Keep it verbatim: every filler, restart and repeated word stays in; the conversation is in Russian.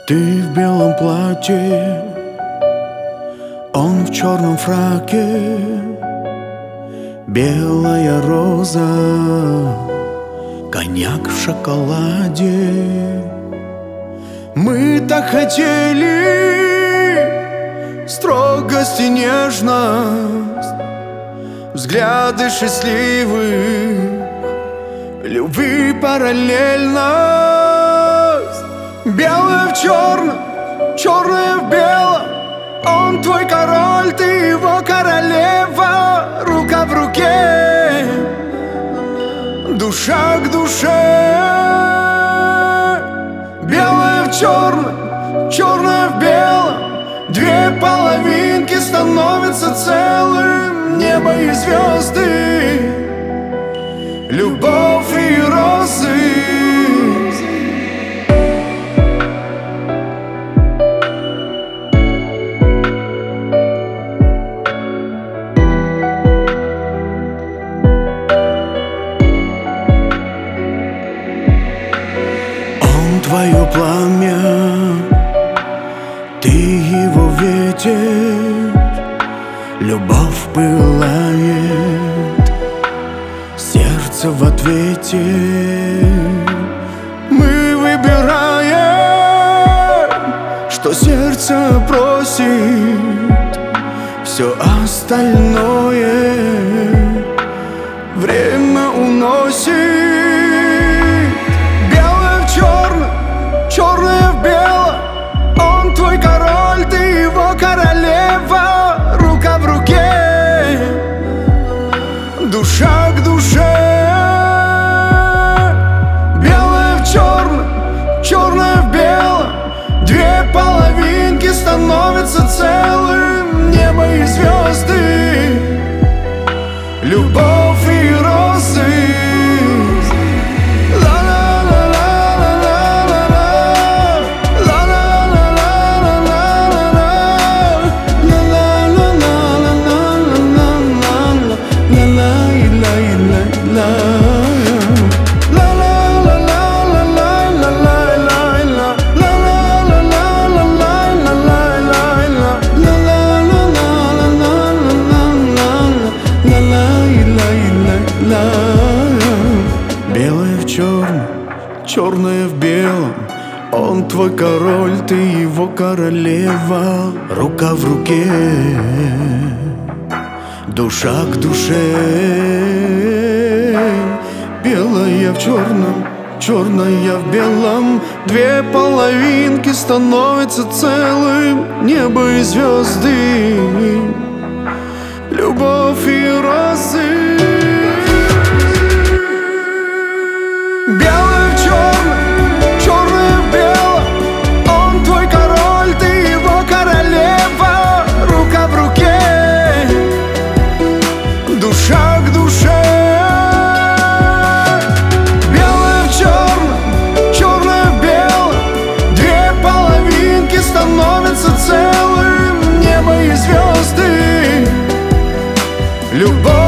Ты в белом платье, он в черном фраке, белая роза, коньяк в шоколаде. Мы так хотели строгость и нежность, взгляды счастливых, любви параллельность. Белое в черном, черное в белом, он твой король, ты его королева. Рука в руке, душа к душе. Белое в черном, черное в белом, две половинки становятся целым. Небо и звезды, любовь и розы. Твое пламя, ты его ветер, любовь пылает, сердце в ответе. Мы выбираем, что сердце просит, все остальное время уносит. Черное в белом, он твой король, ты его королева. Рука в руке, душа к душе. Белое в черном, черное в белом, две половинки становятся целым. Небо и звезды, любовь и розы. Белое в черном, черное в белом, он твой король, ты его королева. Рука в руке, душа к душе. Белое в черном, черное в белом, две половинки становятся целым. Небо и звезды, любовь и розы. Белое в черном, черное в белом, он твой король, ты его королева. Рука в руке, душа к душе. Белое в черном, черное в белом, две половинки становятся целым. Небо и звезды, любовь.